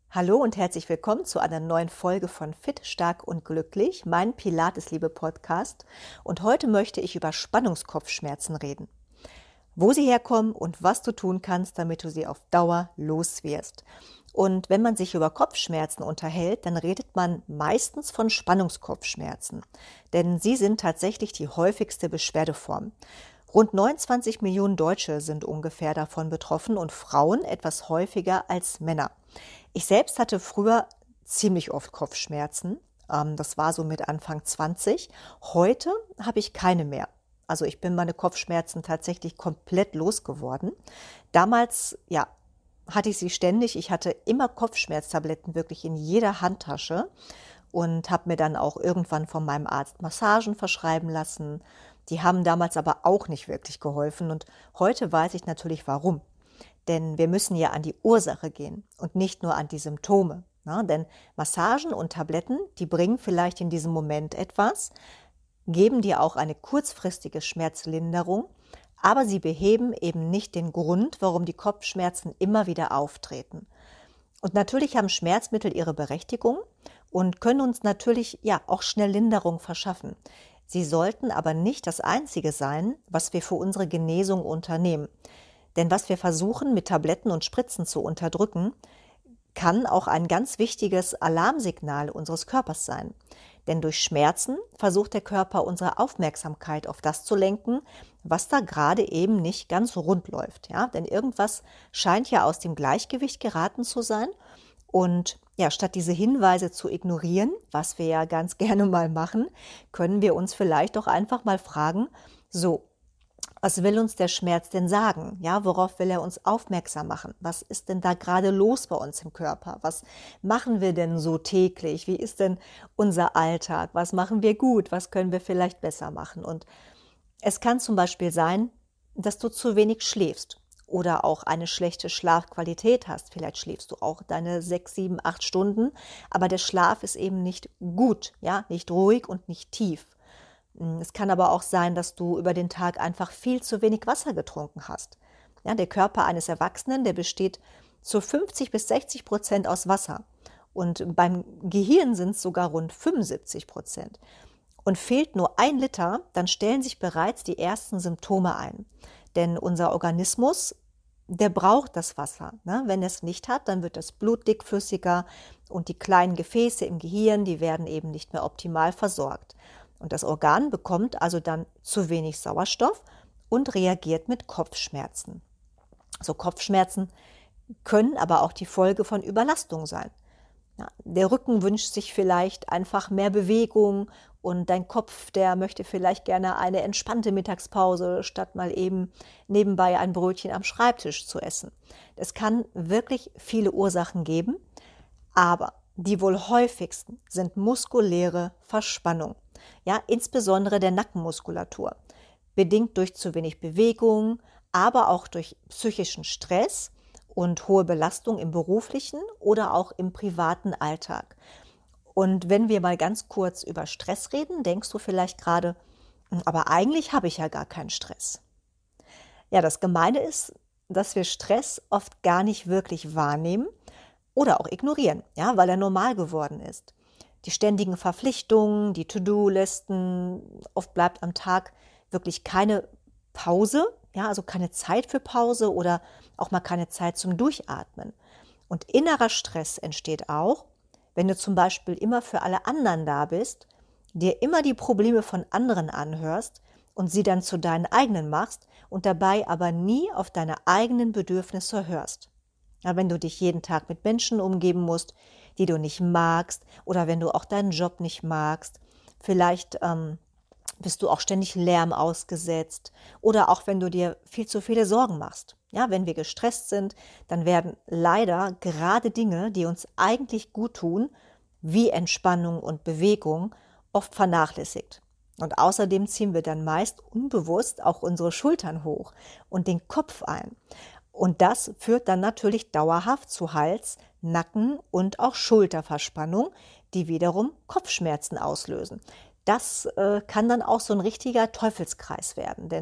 Hallo und herzlich willkommen zu einer neuen Folge von Fit, Stark und Glücklich, mein Pilates-Liebe-Podcast. Und heute möchte ich über Spannungskopfschmerzen reden. Wo sie herkommen und was du tun kannst, damit du sie auf Dauer los wirst. Und wenn man sich über Kopfschmerzen unterhält, dann redet man meistens von Spannungskopfschmerzen. Denn sie sind tatsächlich die häufigste Beschwerdeform. Rund 29 Millionen Deutsche sind ungefähr davon betroffen und Frauen etwas häufiger als Männer. Ich selbst hatte früher ziemlich oft Kopfschmerzen. Das war so mit Anfang 20. Heute habe ich keine mehr. Also ich bin meine Kopfschmerzen tatsächlich komplett losgeworden. Damals, hatte ich sie ständig. Ich hatte immer Kopfschmerztabletten wirklich in jeder Handtasche und habe mir dann auch irgendwann von meinem Arzt Massagen verschreiben lassen. Die haben damals aber auch nicht wirklich geholfen und heute weiß ich natürlich warum. Denn wir müssen ja an die Ursache gehen und nicht nur an die Symptome. Denn Massagen und Tabletten, die bringen vielleicht in diesem Moment etwas, geben dir auch eine kurzfristige Schmerzlinderung, aber sie beheben eben nicht den Grund, warum die Kopfschmerzen immer wieder auftreten. Und natürlich haben Schmerzmittel ihre Berechtigung und können uns natürlich auch schnell Linderung verschaffen. Sie sollten aber nicht das Einzige sein, was wir für unsere Genesung unternehmen. Denn was wir versuchen mit Tabletten und Spritzen zu unterdrücken, kann auch ein ganz wichtiges Alarmsignal unseres Körpers sein. Denn durch Schmerzen versucht der Körper unsere Aufmerksamkeit auf das zu lenken, was da gerade eben nicht ganz rund läuft. Denn irgendwas scheint ja aus dem Gleichgewicht geraten zu sein. Und statt diese Hinweise zu ignorieren, was wir ja ganz gerne mal machen, können wir uns vielleicht doch einfach mal fragen, was will uns der Schmerz denn sagen? Worauf will er uns aufmerksam machen? Was ist denn da gerade los bei uns im Körper? Was machen wir denn so täglich? Wie ist denn unser Alltag? Was machen wir gut? Was können wir vielleicht besser machen? Und es kann zum Beispiel sein, dass du zu wenig schläfst oder auch eine schlechte Schlafqualität hast. Vielleicht schläfst du auch deine 6, 7, 8 Stunden, aber der Schlaf ist eben nicht gut, nicht ruhig und nicht tief. Es kann aber auch sein, dass du über den Tag einfach viel zu wenig Wasser getrunken hast. Der Körper eines Erwachsenen, der besteht zu 50-60% aus Wasser. Und beim Gehirn sind es sogar rund 75%. Und fehlt nur 1 Liter, dann stellen sich bereits die ersten Symptome ein. Denn unser Organismus, der braucht das Wasser. Wenn er es nicht hat, dann wird das Blut dickflüssiger und die kleinen Gefäße im Gehirn, die werden eben nicht mehr optimal versorgt. Und das Organ bekommt also dann zu wenig Sauerstoff und reagiert mit Kopfschmerzen. Kopfschmerzen können aber auch die Folge von Überlastung sein. Der Rücken wünscht sich vielleicht einfach mehr Bewegung und dein Kopf, der möchte vielleicht gerne eine entspannte Mittagspause, statt mal eben nebenbei ein Brötchen am Schreibtisch zu essen. Es kann wirklich viele Ursachen geben, aber die wohl häufigsten sind muskuläre Verspannung. Insbesondere der Nackenmuskulatur, bedingt durch zu wenig Bewegung, aber auch durch psychischen Stress und hohe Belastung im beruflichen oder auch im privaten Alltag. Und wenn wir mal ganz kurz über Stress reden, denkst du vielleicht gerade, aber eigentlich habe ich ja gar keinen Stress. Das Gemeine ist, dass wir Stress oft gar nicht wirklich wahrnehmen oder auch ignorieren, weil er normal geworden ist. Die ständigen Verpflichtungen, die To-Do-Listen, oft bleibt am Tag wirklich keine Pause, also keine Zeit für Pause oder auch mal keine Zeit zum Durchatmen. Und innerer Stress entsteht auch, wenn du zum Beispiel immer für alle anderen da bist, dir immer die Probleme von anderen anhörst und sie dann zu deinen eigenen machst und dabei aber nie auf deine eigenen Bedürfnisse hörst. Wenn du dich jeden Tag mit Menschen umgeben musst, die du nicht magst oder wenn du auch deinen Job nicht magst, vielleicht bist du auch ständig Lärm ausgesetzt oder auch wenn du dir viel zu viele Sorgen machst. Wenn wir gestresst sind, dann werden leider gerade Dinge, die uns eigentlich gut tun, wie Entspannung und Bewegung, oft vernachlässigt. Und außerdem ziehen wir dann meist unbewusst auch unsere Schultern hoch und den Kopf ein. Und das führt dann natürlich dauerhaft zu Hals-, Nacken- und auch Schulterverspannung, die wiederum Kopfschmerzen auslösen. Das kann dann auch so ein richtiger Teufelskreis werden, denn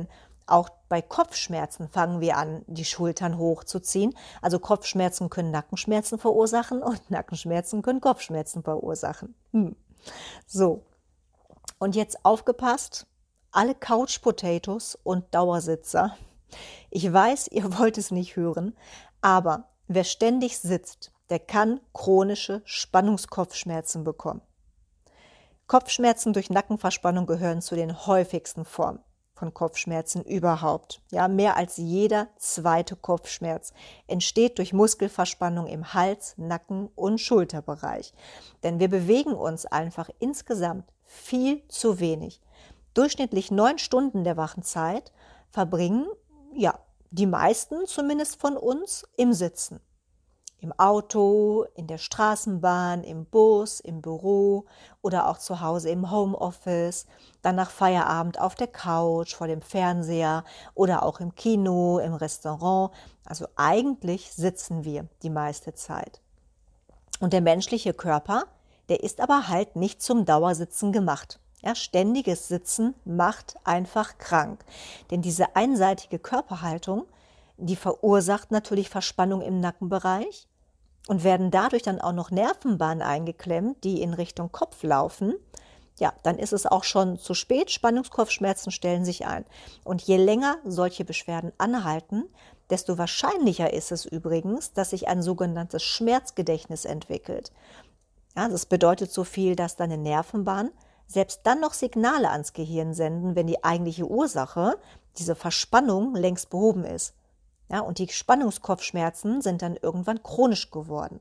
Auch bei Kopfschmerzen fangen wir an, die Schultern hochzuziehen. Also Kopfschmerzen können Nackenschmerzen verursachen und Nackenschmerzen können Kopfschmerzen verursachen. So, und jetzt aufgepasst, alle Couch Potatoes und Dauersitzer. Ich weiß, ihr wollt es nicht hören, aber wer ständig sitzt, der kann chronische Spannungskopfschmerzen bekommen. Kopfschmerzen durch Nackenverspannung gehören zu den häufigsten Formen von Kopfschmerzen überhaupt. Ja, mehr als jeder zweite Kopfschmerz entsteht durch Muskelverspannung im Hals-, Nacken- und Schulterbereich. Denn wir bewegen uns einfach insgesamt viel zu wenig. Durchschnittlich 9 Stunden der wachen Zeit verbringen, die meisten zumindest von uns im Sitzen. Im Auto, in der Straßenbahn, im Bus, im Büro oder auch zu Hause im Homeoffice, dann nach Feierabend auf der Couch, vor dem Fernseher oder auch im Kino, im Restaurant. Also eigentlich sitzen wir die meiste Zeit. Und der menschliche Körper, der ist aber halt nicht zum Dauersitzen gemacht. Ja, ständiges Sitzen macht einfach krank. Denn diese einseitige Körperhaltung, die verursacht natürlich Verspannung im Nackenbereich und werden dadurch dann auch noch Nervenbahnen eingeklemmt, die in Richtung Kopf laufen. Ja, dann ist es auch schon zu spät. Spannungskopfschmerzen stellen sich ein. Und je länger solche Beschwerden anhalten, desto wahrscheinlicher ist es übrigens, dass sich ein sogenanntes Schmerzgedächtnis entwickelt. Ja, das bedeutet so viel, dass deine Nervenbahn selbst dann noch Signale ans Gehirn senden, wenn die eigentliche Ursache, diese Verspannung, längst behoben ist. Ja, und die Spannungskopfschmerzen sind dann irgendwann chronisch geworden.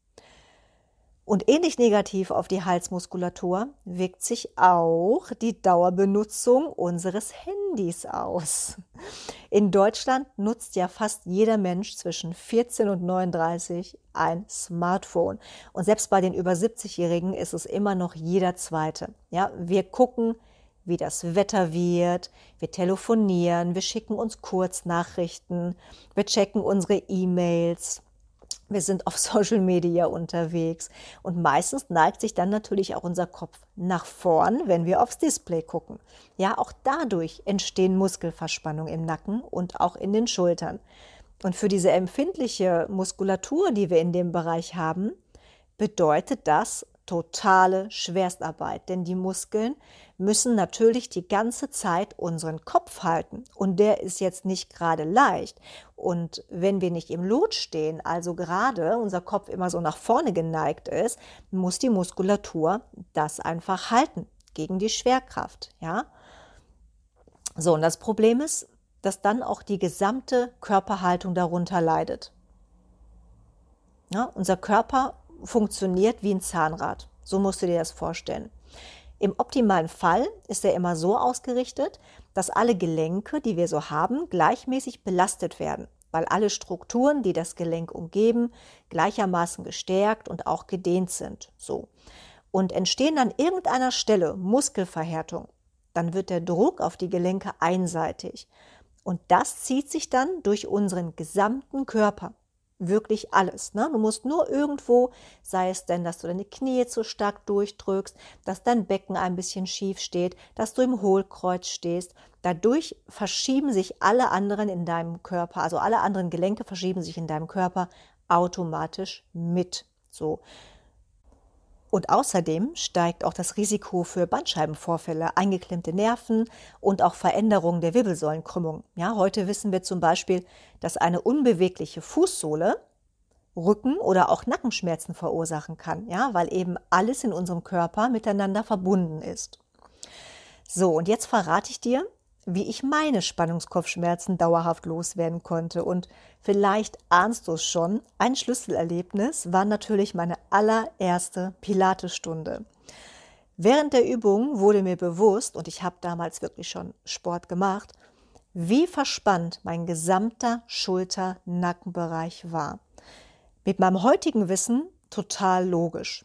Und ähnlich negativ auf die Halsmuskulatur wirkt sich auch die Dauerbenutzung unseres Handys aus. In Deutschland nutzt ja fast jeder Mensch zwischen 14 und 39 ein Smartphone. Und selbst bei den über 70-Jährigen ist es immer noch jeder Zweite. Ja, wir gucken, wie das Wetter wird, wir telefonieren, wir schicken uns Kurznachrichten, wir checken unsere E-Mails, wir sind auf Social Media unterwegs und meistens neigt sich dann natürlich auch unser Kopf nach vorn, wenn wir aufs Display gucken. Ja, auch dadurch entstehen Muskelverspannungen im Nacken und auch in den Schultern. Und für diese empfindliche Muskulatur, die wir in dem Bereich haben, bedeutet das totale Schwerstarbeit, denn die Muskeln müssen natürlich die ganze Zeit unseren Kopf halten und der ist jetzt nicht gerade leicht. Und wenn wir nicht im Lot stehen, also gerade unser Kopf immer so nach vorne geneigt ist, muss die Muskulatur das einfach halten gegen die Schwerkraft. Ja? So, und das Problem ist, dass dann auch die gesamte Körperhaltung darunter leidet. Ja, unser Körper funktioniert wie ein Zahnrad. So musst du dir das vorstellen. Im optimalen Fall ist er immer so ausgerichtet, dass alle Gelenke, die wir so haben, gleichmäßig belastet werden, weil alle Strukturen, die das Gelenk umgeben, gleichermaßen gestärkt und auch gedehnt sind. So. Und entstehen an irgendeiner Stelle Muskelverhärtung, dann wird der Druck auf die Gelenke einseitig. Und das zieht sich dann durch unseren gesamten Körper. Wirklich alles. Ne? Du musst nur irgendwo, sei es denn, dass du deine Knie zu stark durchdrückst, dass dein Becken ein bisschen schief steht, dass du im Hohlkreuz stehst. Dadurch verschieben sich alle anderen in deinem Körper, also alle anderen Gelenke verschieben sich in deinem Körper automatisch mit. So. Und außerdem steigt auch das Risiko für Bandscheibenvorfälle, eingeklemmte Nerven und auch Veränderungen der Wirbelsäulenkrümmung. Ja, heute wissen wir zum Beispiel, dass eine unbewegliche Fußsohle Rücken- oder auch Nackenschmerzen verursachen kann, ja, weil eben alles in unserem Körper miteinander verbunden ist. So, und jetzt verrate ich dir, wie ich meine Spannungskopfschmerzen dauerhaft loswerden konnte. Und vielleicht ahnst du es schon, ein Schlüsselerlebnis war natürlich meine allererste Pilatesstunde. Während der Übung wurde mir bewusst, und ich habe damals wirklich schon Sport gemacht, wie verspannt mein gesamter Schulter-Nackenbereich war. Mit meinem heutigen Wissen total logisch.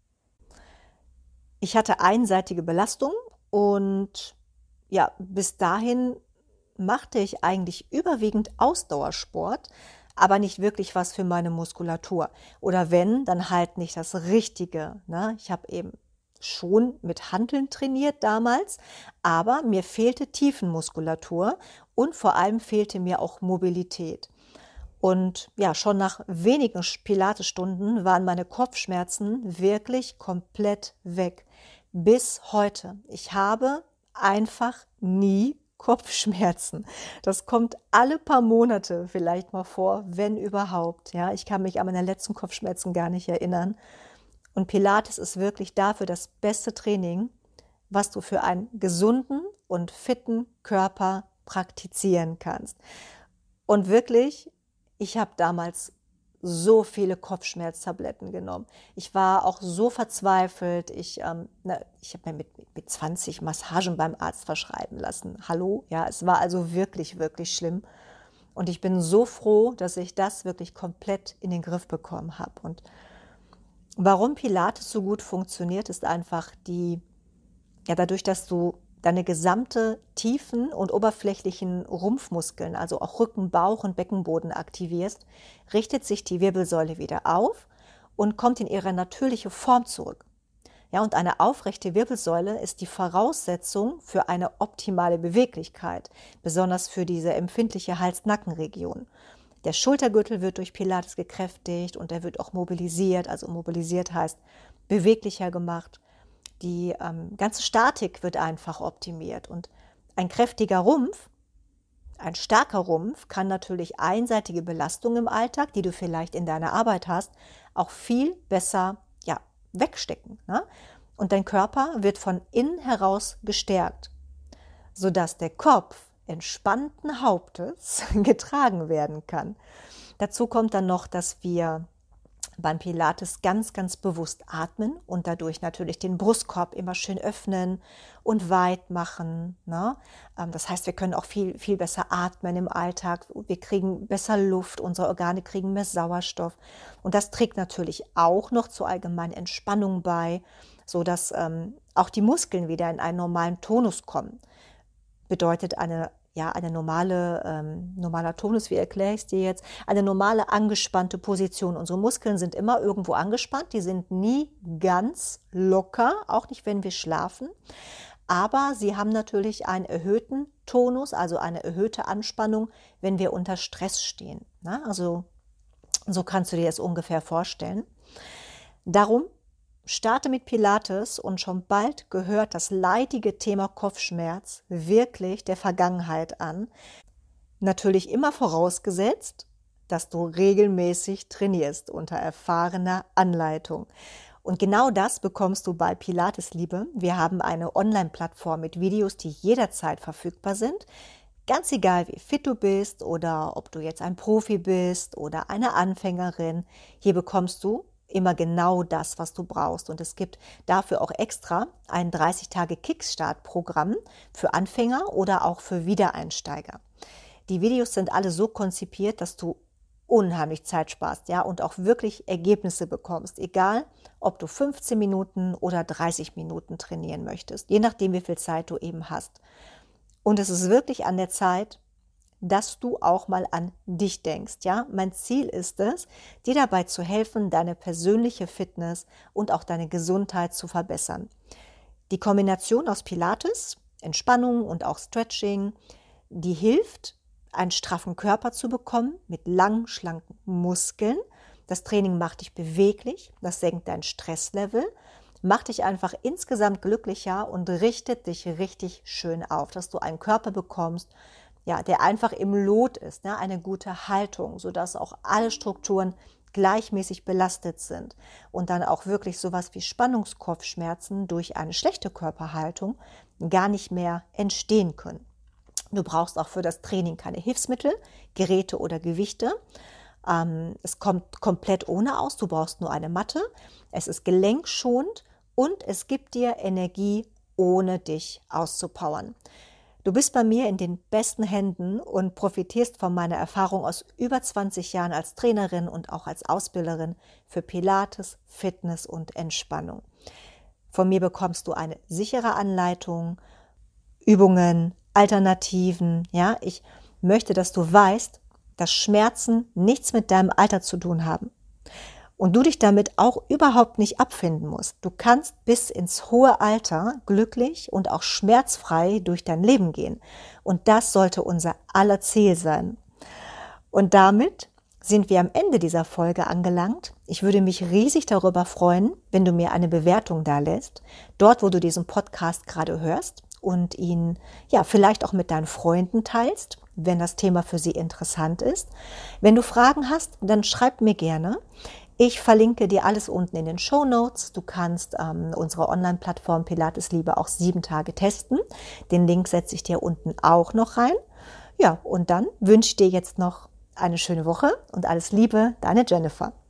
Ich hatte einseitige Belastung und ja, bis dahin machte ich eigentlich überwiegend Ausdauersport, aber nicht wirklich was für meine Muskulatur. Oder wenn, dann halt nicht das Richtige. Ne? Ich habe eben schon mit Hanteln trainiert damals, aber mir fehlte Tiefenmuskulatur und vor allem fehlte mir auch Mobilität. Und ja, schon nach wenigen Pilates-Stunden waren meine Kopfschmerzen wirklich komplett weg. Bis heute. Ich habe einfach nie Kopfschmerzen. Das kommt alle paar Monate vielleicht mal vor, wenn überhaupt. Ja, ich kann mich an meine letzten Kopfschmerzen gar nicht erinnern. Und Pilates ist wirklich dafür das beste Training, was du für einen gesunden und fitten Körper praktizieren kannst. Und wirklich, ich habe damals so viele Kopfschmerztabletten genommen. Ich war auch so verzweifelt. Ich habe mir mit 20 Massagen beim Arzt verschreiben lassen. Hallo? Ja, es war also wirklich, wirklich schlimm. Und ich bin so froh, dass ich das wirklich komplett in den Griff bekommen habe. Und warum Pilates so gut funktioniert, ist einfach dadurch, dass du deine gesamte tiefen und oberflächlichen Rumpfmuskeln, also auch Rücken, Bauch und Beckenboden aktivierst, richtet sich die Wirbelsäule wieder auf und kommt in ihre natürliche Form zurück. Ja, und eine aufrechte Wirbelsäule ist die Voraussetzung für eine optimale Beweglichkeit, besonders für diese empfindliche Hals-Nacken-Region. Der Schultergürtel wird durch Pilates gekräftigt und er wird auch mobilisiert, also mobilisiert heißt beweglicher gemacht. Die ganze Statik wird einfach optimiert und ein kräftiger Rumpf, ein starker Rumpf kann natürlich einseitige Belastungen im Alltag, die du vielleicht in deiner Arbeit hast, auch viel besser wegstecken. Ne? Und dein Körper wird von innen heraus gestärkt, sodass der Kopf entspannten Hauptes getragen werden kann. Dazu kommt dann noch, dass wir beim Pilates ganz, ganz bewusst atmen und dadurch natürlich den Brustkorb immer schön öffnen und weit machen. Ne? Das heißt, wir können auch viel, viel besser atmen im Alltag. Wir kriegen besser Luft, unsere Organe kriegen mehr Sauerstoff. Und das trägt natürlich auch noch zur allgemeinen Entspannung bei, sodass auch die Muskeln wieder in einen normalen Tonus kommen. Bedeutet eine normaler Tonus, wie erkläre ich es dir jetzt? Eine normale angespannte Position. Unsere Muskeln sind immer irgendwo angespannt, die sind nie ganz locker, auch nicht, wenn wir schlafen. Aber sie haben natürlich einen erhöhten Tonus, also eine erhöhte Anspannung, wenn wir unter Stress stehen. Na, also so kannst du dir das ungefähr vorstellen. Darum starte mit Pilates und schon bald gehört das leidige Thema Kopfschmerz wirklich der Vergangenheit an. Natürlich immer vorausgesetzt, dass du regelmäßig trainierst unter erfahrener Anleitung. Und genau das bekommst du bei Pilates Liebe. Wir haben eine Online-Plattform mit Videos, die jederzeit verfügbar sind. Ganz egal, wie fit du bist oder ob du jetzt ein Profi bist oder eine Anfängerin, hier bekommst du immer genau das, was du brauchst. Und es gibt dafür auch extra ein 30-Tage-Kickstart-Programm für Anfänger oder auch für Wiedereinsteiger. Die Videos sind alle so konzipiert, dass du unheimlich Zeit sparst, ja, und auch wirklich Ergebnisse bekommst, egal ob du 15 Minuten oder 30 Minuten trainieren möchtest, je nachdem, wie viel Zeit du eben hast. Und es ist wirklich an der Zeit, dass du auch mal an dich denkst. Ja? Mein Ziel ist es, dir dabei zu helfen, deine persönliche Fitness und auch deine Gesundheit zu verbessern. Die Kombination aus Pilates, Entspannung und auch Stretching, die hilft, einen straffen Körper zu bekommen mit langen, schlanken Muskeln. Das Training macht dich beweglich, das senkt dein Stresslevel, macht dich einfach insgesamt glücklicher und richtet dich richtig schön auf, dass du einen Körper bekommst, ja, der einfach im Lot ist, ne? Eine gute Haltung, sodass auch alle Strukturen gleichmäßig belastet sind und dann auch wirklich sowas wie Spannungskopfschmerzen durch eine schlechte Körperhaltung gar nicht mehr entstehen können. Du brauchst auch für das Training keine Hilfsmittel, Geräte oder Gewichte. Es kommt komplett ohne aus, du brauchst nur eine Matte. Es ist gelenkschonend und es gibt dir Energie, ohne dich auszupowern. Du bist bei mir in den besten Händen und profitierst von meiner Erfahrung aus über 20 Jahren als Trainerin und auch als Ausbilderin für Pilates, Fitness und Entspannung. Von mir bekommst du eine sichere Anleitung, Übungen, Alternativen. Ja, ich möchte, dass du weißt, dass Schmerzen nichts mit deinem Alter zu tun haben. und du dich damit auch überhaupt nicht abfinden musst. Du kannst bis ins hohe Alter glücklich und auch schmerzfrei durch dein Leben gehen. Und das sollte unser aller Ziel sein. Und damit sind wir am Ende dieser Folge angelangt. Ich würde mich riesig darüber freuen, wenn du mir eine Bewertung dalässt, dort wo du diesen Podcast gerade hörst und ihn vielleicht auch mit deinen Freunden teilst, wenn das Thema für sie interessant ist. Wenn du Fragen hast, dann schreib mir gerne. Ich verlinke dir alles unten in den Shownotes. Du kannst unsere Online-Plattform Pilates-Liebe auch 7 Tage testen. Den Link setze ich dir unten auch noch rein. Ja, und dann wünsche ich dir jetzt noch eine schöne Woche und alles Liebe, deine Jennifer.